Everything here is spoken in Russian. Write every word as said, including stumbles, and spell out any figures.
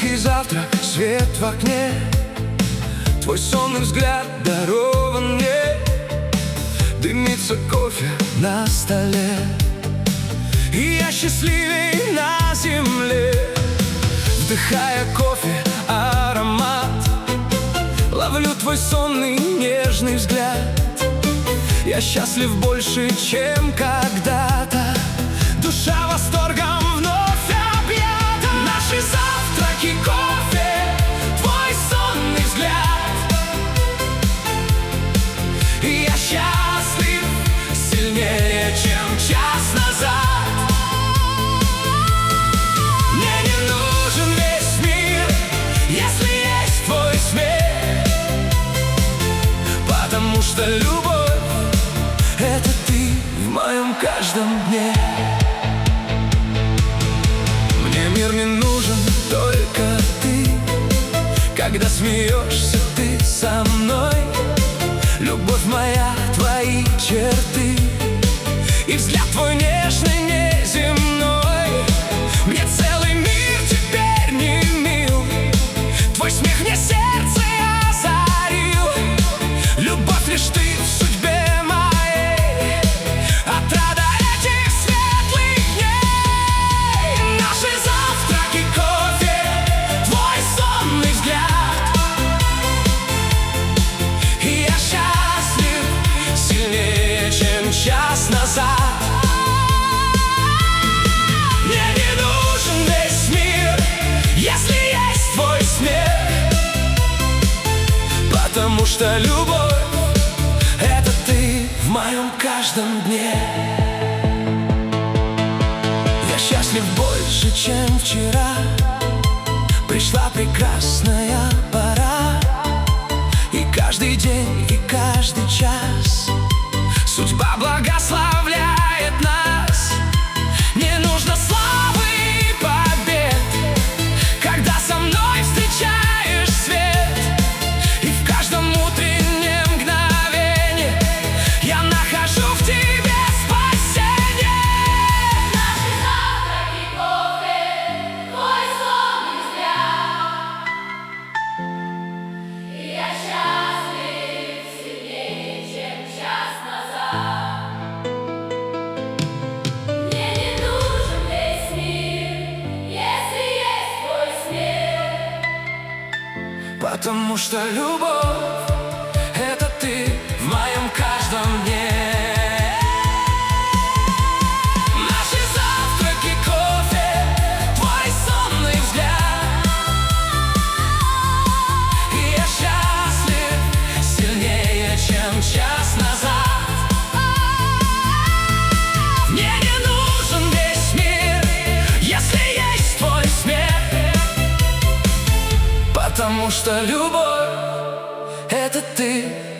Тихий завтрак, свет в окне, твой сонный взгляд дарован мне. Дымится кофе на столе, и я счастливей на земле. Вдыхая кофе аромат, ловлю твой сонный нежный взгляд. Я счастлив больше, чем когда-то. Душа восторгом вновь объята. Наши завтраки, кофе, твой сонный взгляд. И я счастлив сильнее, чем час назад. Мне не нужен весь мир, если есть твой смех, потому что любовь — это ты в моем каждом дне. Мне мир не нужен, только ты. Когда смеешься ты со мной, любовь моя, твои черты и взгляд твой нежный, неземной. Мне целый мир теперь не мил, твой смех мне сердце озарил. Любовь лишь ты в судьбе моей, отрада этих светлых дней. Наши завтраки, кофе, твой сонный взгляд. И я счастлив сильнее, чем час назад. Мне не нужен весь мир, если есть твой смех, потому что любовь — это ты в моем каждом дне. Я счастлив больше, чем вчера. Пришла прекрасная пора, и каждый день, и каждый час судьба благословляет нас. Не нужно славы и побед, когда со мной встречаешь свет. И в каждом утреннем мгновении я нахожу в тебе спасение. Наши завтраки, кофе, твой сонный взгляд. И я счастлив сильнее, чем час назад. Мне не нужен весь мир, если есть твой смех, Потому что любовь — это ты в моем каждом дне. Наши завтраки, кофе, твой сонный взгляд. И я счастлив сильнее, чем час назад. Мне не нужен весь мир, если есть твой смех, потому что любовь — это ты